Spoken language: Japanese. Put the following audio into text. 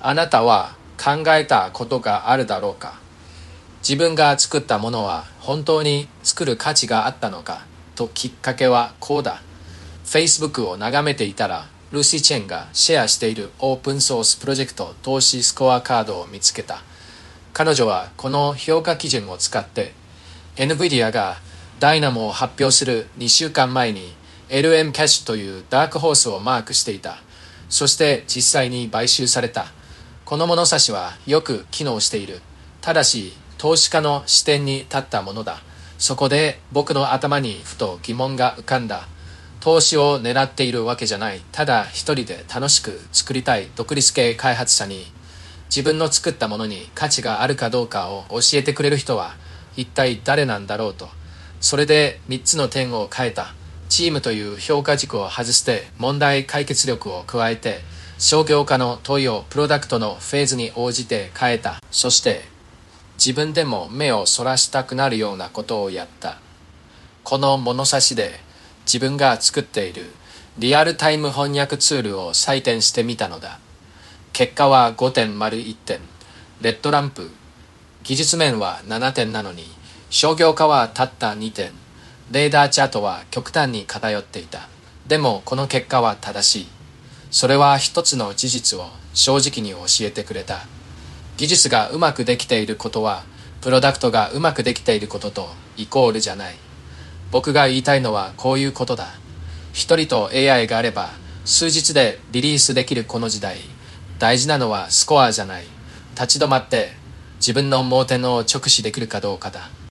あなたは考えたことがあるだろうか。自分が作ったものは本当に作る価値があったのかと。きっかけはこうだ。Facebook を眺めていたら、ルーシー・チェンがシェアしているオープンソースプロジェクト投資スコアカードを見つけた。彼女はこの評価基準を使って、NVIDIA がダイナモを発表する2週間前に LM キャッシュというダークホースをマークしていた。そして実際に買収された。この物差しはよく機能している。ただし、投資家の視点に立ったものだ。そこで僕の頭にふと疑問が浮かんだ。投資を狙っているわけじゃない。ただ一人で楽しく作りたい独立系開発者に、自分の作ったものに価値があるかどうかを教えてくれる人は一体誰なんだろうと。それで3つの点を変えた。チームという評価軸を外して問題解決力を加えて、商業化の問いをプロダクトのフェーズに応じて変えた。そして自分でも目をそらしたくなるようなことをやった。この物差しで自分が作っているリアルタイム翻訳ツールを採点してみたのだ。結果は5.01点。レッドランプ。技術面は7点なのに、商業化はたった2点。レーダーチャートは極端に偏っていた。でもこの結果は正しい。それは一つの事実を正直に教えてくれた。技術がうまくできていることは、プロダクトがうまくできていることとイコールじゃない。僕が言いたいのはこういうことだ。一人と AI があれば、数日でリリースできるこの時代、大事なのはスコアじゃない。立ち止まって自分の盲点を直視できるかどうかだ。